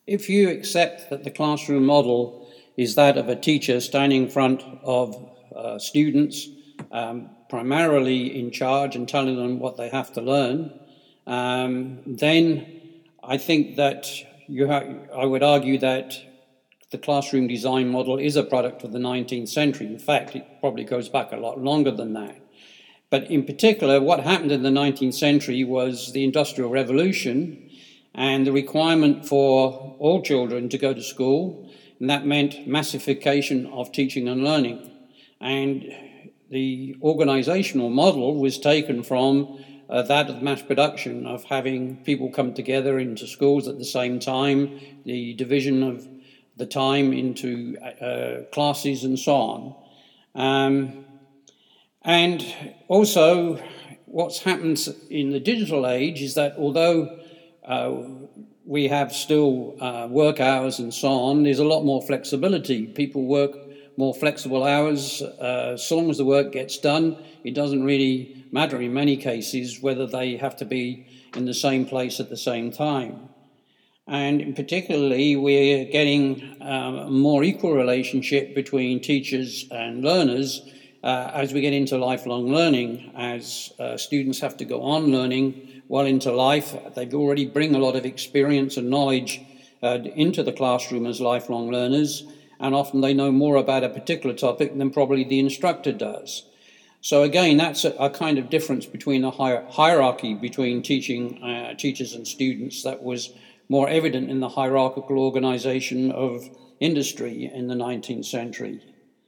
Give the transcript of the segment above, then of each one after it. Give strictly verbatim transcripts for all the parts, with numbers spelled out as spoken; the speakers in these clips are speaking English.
if you accept that the classroom model is that of a teacher standing in front of uh, students, um, primarily in charge and telling them what they have to learn, um, then I think that you ha- I would argue that the classroom design model is a product of the nineteenth century. In fact, it probably goes back a lot longer than that. But in particular, what happened in the nineteenth century was the Industrial Revolution and the requirement for all children to go to school, and that meant massification of teaching and learning. And the organizational model was taken from uh, that of mass production, of having people come together into schools at the same time, the division of the time into uh, classes and so on. Um, and also, what's happened in the digital age is that although uh, we have still uh, work hours and so on, there's a lot more flexibility. People work more flexible hours. Uh, so long as the work gets done, it doesn't really matter in many cases whether they have to be in the same place at the same time. And particularly, we're getting um, a more equal relationship between teachers and learners uh, as we get into lifelong learning, as uh, students have to go on learning well into life. They already bring a lot of experience and knowledge uh, into the classroom as lifelong learners, and often they know more about a particular topic than probably the instructor does. So again, that's a, a kind of difference between a hier- hierarchy between teaching uh, teachers and students that was more evident in the hierarchical organization of industry in the nineteenth century.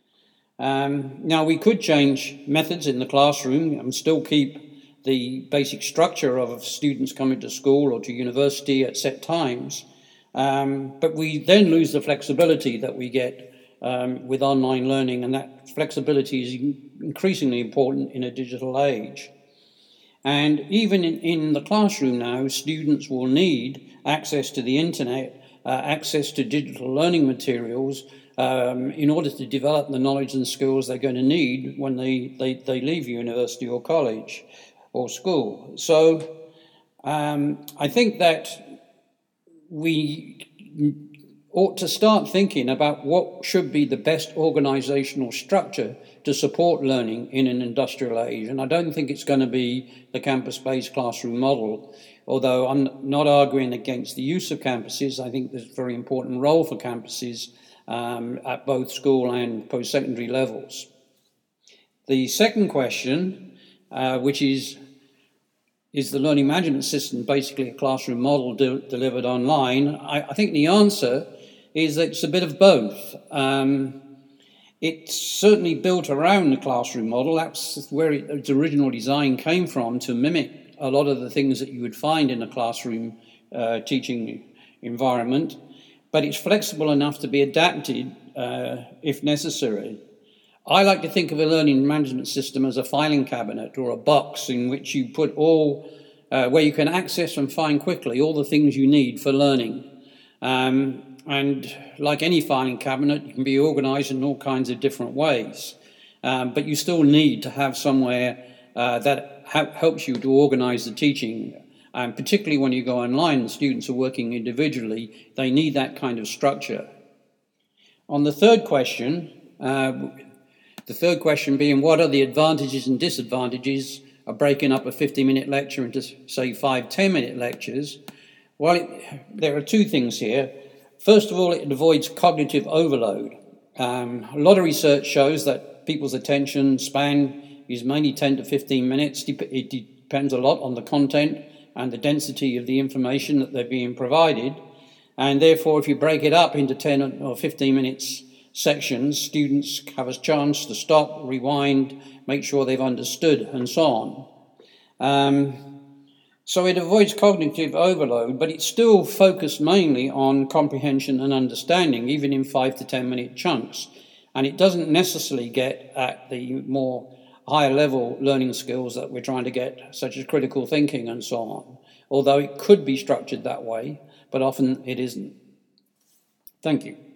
Um, now, we could change methods in the classroom and still keep the basic structure of students coming to school or to university at set times, um, but we then lose the flexibility that we get um, with online learning, and that flexibility is increasingly important in a digital age. And even in, in the classroom now, students will need access to the internet, uh, access to digital learning materials um, in order to develop the knowledge and skills they're going to need when they, they, they leave university or college or school. So um, I think that we ought to start thinking about what should be the best organizational structure to support learning in an industrial age. And I don't think it's going to be the campus-based classroom model, although I'm not arguing against the use of campuses. I think there's a very important role for campuses um, at both school and post-secondary levels. The second question, uh, which is, is the learning management system basically a classroom model de- delivered online? I, I think the answer is that it's a bit of both. Um, it's certainly built around the classroom model. That's where it, its original design came from, to mimic a lot of the things that you would find in a classroom uh, teaching environment. But it's flexible enough to be adapted uh, if necessary. I like to think of a learning management system as a filing cabinet or a box in which you put all, uh, where you can access and find quickly all the things you need for learning. Um, and like any filing cabinet, you can be organized in all kinds of different ways. Um, but you still need to have somewhere uh, that ha- helps you to organize the teaching. Um, particularly when you go online, the students are working individually, they need that kind of structure. On the third question, uh, The third question being, what are the advantages and disadvantages of breaking up a fifty-minute lecture into, say, five ten-minute lectures? Well, it, there are two things here. First of all, it avoids cognitive overload. Um, a lot of research shows that people's attention span is mainly ten to fifteen minutes. It depends a lot on the content and the density of the information that they're being provided. And therefore, if you break it up into ten or fifteen minutes sections, students have a chance to stop, rewind, make sure they've understood, and so on. Um, so it avoids cognitive overload, but it's still focused mainly on comprehension and understanding, even in five to ten minute chunks. And it doesn't necessarily get at the more higher level learning skills that we're trying to get, such as critical thinking and so on, although it could be structured that way, but often it isn't. Thank you.